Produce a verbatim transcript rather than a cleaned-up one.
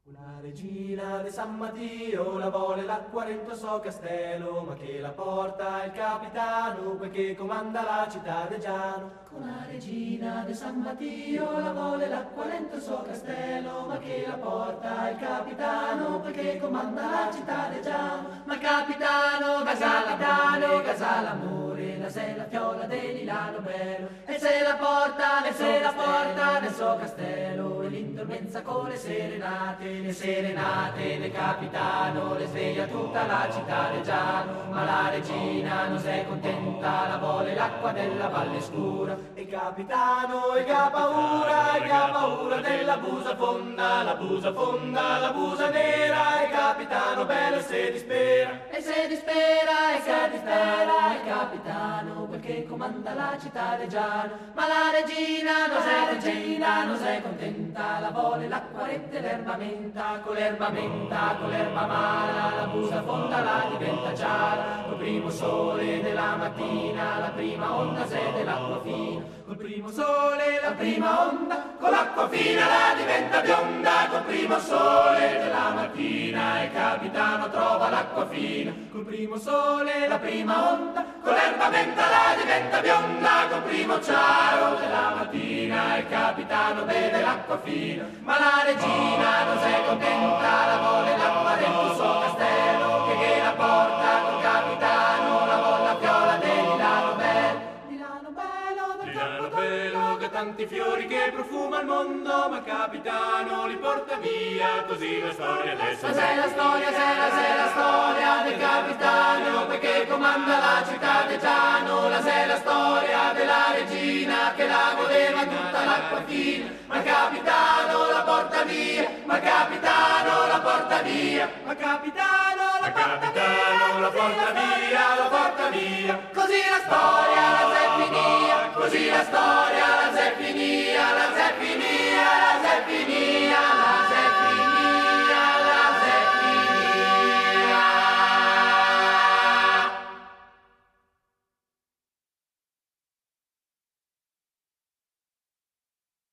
Una regina di San Matteo la vuole l'acqua dentro suo castello, ma che la porta il capitano, quel che comanda la città de Giano. Una regina di San Matteo la vuole l'acqua dentro suo castello, ma che la porta il capitano, quel che comanda la città de Giano. Ma capitano, capitano, casa l'amore, la sei la fiola del Milano bello, e se la porta, e se la porta nel suo castello, e l'intormenza con le serenate. Le serenate del capitano le sveglia tutta la città de Giano, ma la regina non sei contenta, la vuole l'acqua della valle scura. E il capitano, e che ha paura, e che ha paura della busa fonda, la busa fonda, la busa nera. E il capitano bello se dispera, e se dispera, e se dispera, il capitano, quel che comanda la città de Giano. Ma la regina non sei contenta, non sei contenta, la vuole l'acqua rette l'erba menta. Con l'erba menta, con l'erba amara, la busa fonda la diventa gialla. Col primo sole della mattina, la prima onda se dell'acqua fina. Col primo sole, la prima onda, con l'acqua fina la diventa bionda. Col primo sole della mattina, il capitano trova l'acqua fina. Col primo sole, la prima onda, con l'erba menta la diventa bionda. Col primo ciaro della mattina, il capitano beve l'acqua fina. Ma la regina non sei contenta, la vuole l'acqua dentro il suo castello, che, che la porta col capitano, la vuole la fiola del Milano bello. Milano bello, del Milano bello, che tanti fiori che profuma il mondo, ma il capitano li porta via, così la storia adesso. Ma sei la storia, sei la, sei la storia del capitano, perché comanda la città de Giano. La sei la storia della regina, che la voleva tutta l'acqua fina, ma il capitano la porta via, ma il capitano la porta via, ma il capitano la porta via, la porta via, la porta via. Così la storia la sei finita, così la storia la